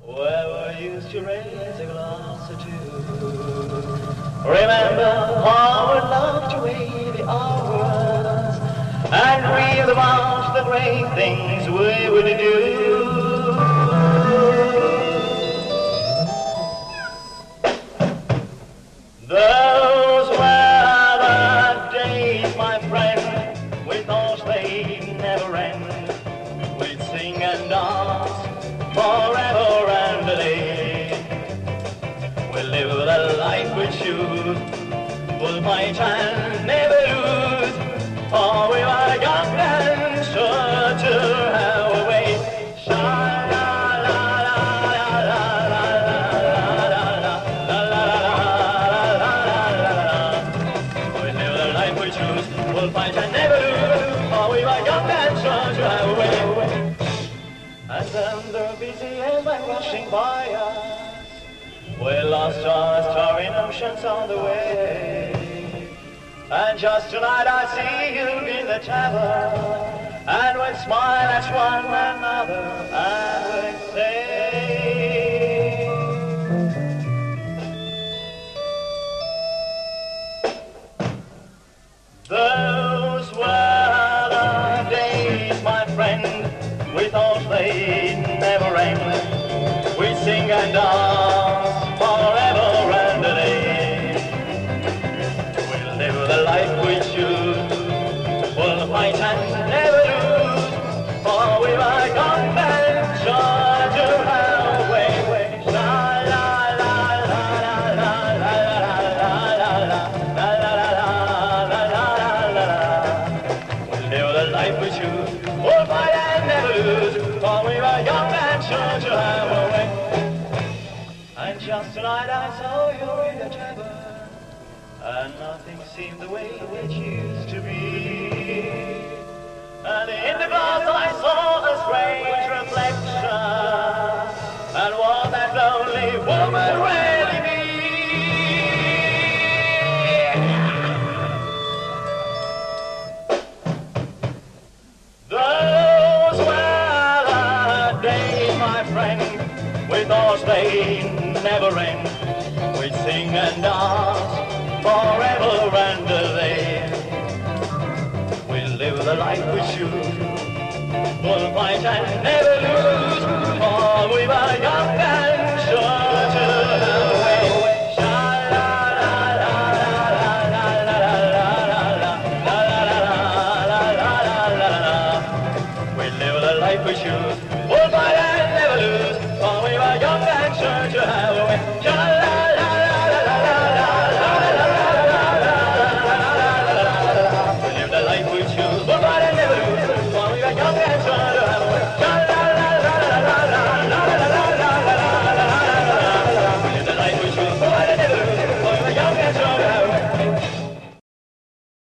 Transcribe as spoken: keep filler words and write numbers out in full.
where we used to raise a glass or two. Remember how we loved to wait the hours and reel about the great things we would do. Those were the days, my friend, we thought they'd never end. We'd sing and dance forever and a day. We'll live the life we choose, we'll fight and never lose, for we are young and sure to have a way. We'll fight and never lose, for we are young and sure to have a way. And then they're busy and went rushing by us. We lost our starry notions on the way. And just tonight I see you in the tavern, and we'll smile at one another and we'll say, those were the days, my friend, we thought they'd never end. We'd sing and dance forever and a day. We'll live the life we choose, we'll fight and never lose, for we are young and sure to have a way. La la la la la la la la la la. Life we choose, we'll fight and never lose, for we are young and sure to have a way. And just tonight I saw you in the tavern, and nothing seemed the way it used to be. And in the glass I saw a strange reflection, and was that lonely woman really me? We thought they'd never end. We'd sing and dance forever and a day. We'll live the life we choose, we'll fight and never lose,